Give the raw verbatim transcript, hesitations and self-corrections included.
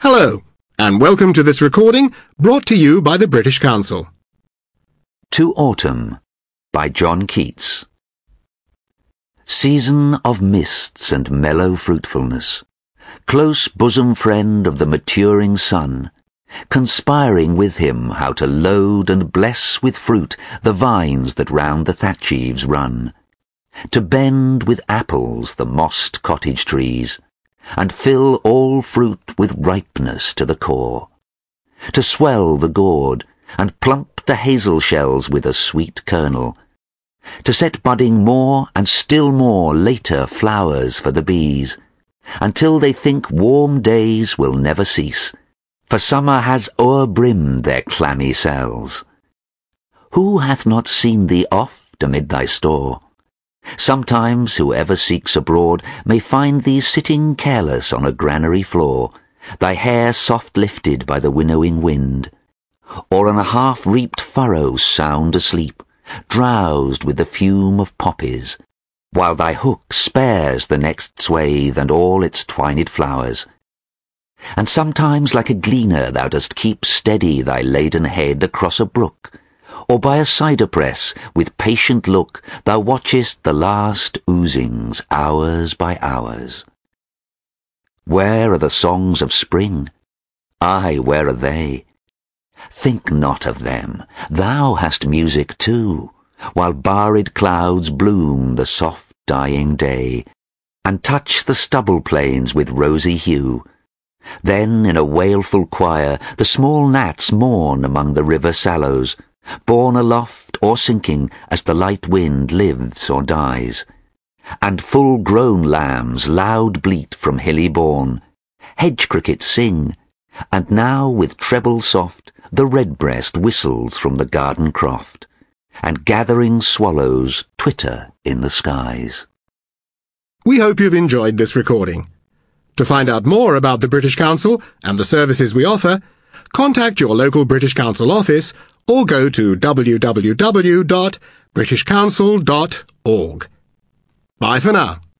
Hello, and welcome to this recording brought to you by the British Council. To Autumn by John Keats. Season of mists and mellow fruitfulness, close bosom friend of the maturing sun, conspiring with him how to load and bless with fruit the vines that round the thatch eaves run, to bend with apples the mossed cottage trees, and fill all fruit with ripeness to the core, to swell the gourd, and plump the hazel shells with a sweet kernel, to set budding more and still more later flowers for the bees, until they think warm days will never cease, for summer has o'erbrimmed their clammy cells. Who hath not seen thee oft amid thy store? Sometimes whoever seeks abroad may find thee sitting careless on a granary floor, thy hair soft lifted by the winnowing wind, or on a half-reaped furrow sound asleep, drowsed with the fume of poppies, while thy hook spares the next swathe and all its twined flowers. And sometimes like a gleaner thou dost keep steady thy laden head across a brook, or by a cider press with patient look thou watchest the last oozings hours by hours. Where are the songs of spring? Ay, where are they? Think not of them, thou hast music too, while barred clouds bloom the soft dying day, and touch the stubble plains with rosy hue. Then in a wailful choir the small gnats mourn among the river sallows, borne aloft or sinking as the light wind lives or dies. And full-grown lambs loud bleat from hilly bourne, hedge crickets sing, and now with treble soft the redbreast whistles from the garden croft, and gathering swallows twitter in the skies. We hope you've enjoyed this recording. To find out more about the British Council and the services we offer, contact your local British Council office or go to w w w dot british council dot org. Bye for now.